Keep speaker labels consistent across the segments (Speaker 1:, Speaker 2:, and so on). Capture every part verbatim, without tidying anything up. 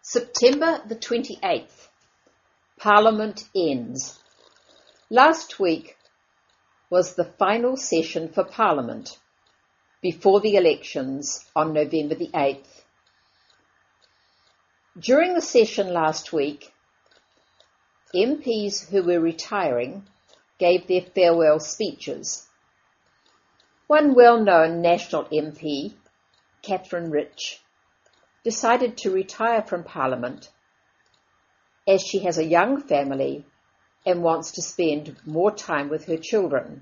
Speaker 1: September the twenty-eighth. Parliament ends. Last week was the final session for Parliament before the elections on November the eighth. During the session last week, M Ps who were retiring gave their farewell speeches. One well-known National M P, Catherine Rich, decided to retire from Parliament as she has a young family and wants to spend more time with her children.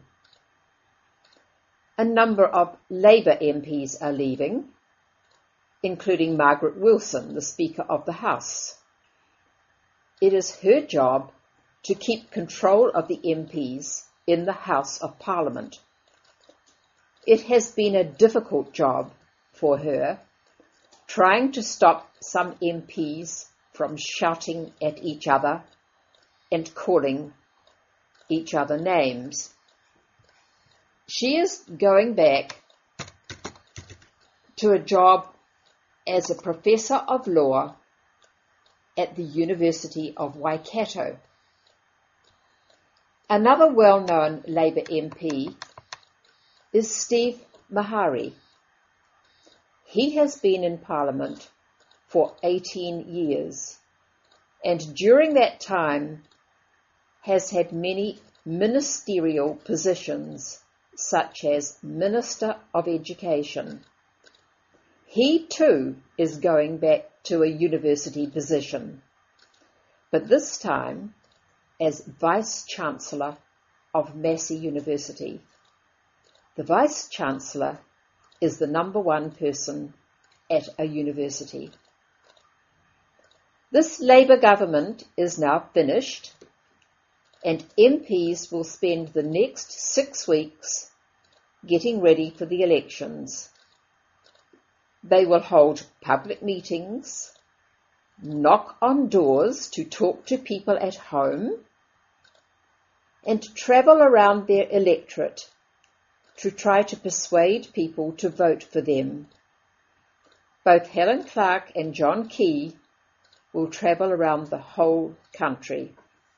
Speaker 1: A number of Labour M Ps are leaving, including Margaret Wilson, the Speaker of the House. It is her job to keep control of the M Ps in the House of Parliament. It has been a difficult job for her, trying to stop some M Ps from shouting at each other and calling each other names. She is going back to a job as a professor of law at the University of Waikato. Another well-known Labour M P is Steve Mahari. He has been in Parliament for eighteen years, and during that time has had many ministerial positions, such as Minister of Education. He too is going back to a university position, but this time as Vice-Chancellor of Massey University. The Vice-Chancellor is the number one person at a university. This Labour government is now finished, and M Ps will spend the next six weeks getting ready for the elections. They will hold public meetings, knock on doors to talk to people at home, and travel around their electorate to try to persuade people to vote for them. Both Helen Clark and John Key will travel around the whole country.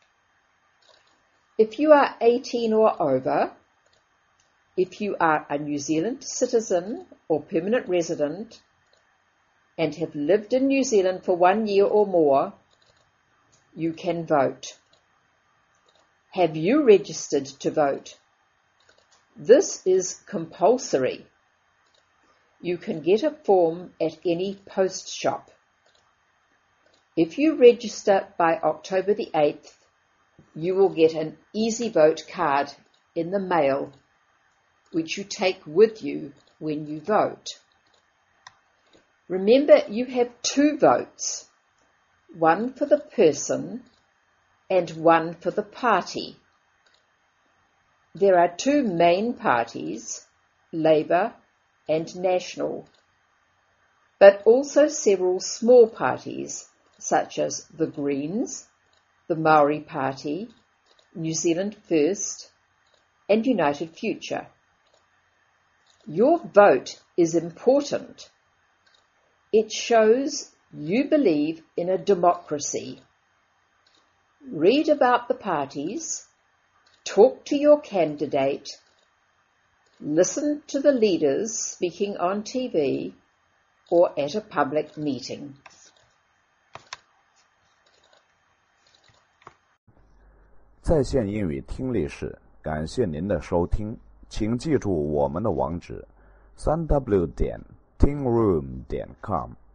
Speaker 1: If you are eighteen or over, if you are a New Zealand citizen or permanent resident and have lived in New Zealand for one year or more, you can vote. Have you registered to vote? This is compulsory. You can get a form at any post shop. If you register by October the eighth, you will get an Easy Vote card in the mail, which you take with you when you vote. Remember, you have two votes, one for the person and one for the party. There are two main parties, Labour and National, but also several small parties such as the Greens, the Maori Party, New Zealand First, and United Future. Your vote is important. It shows you believe in a democracy. Read about the parties, talk to your candidate, listen to the leaders speaking on T V or at a public meeting.
Speaker 2: 在线英语听力室，感谢您的收听，请记住我们的网址：三 w 点 tingroom 点 com。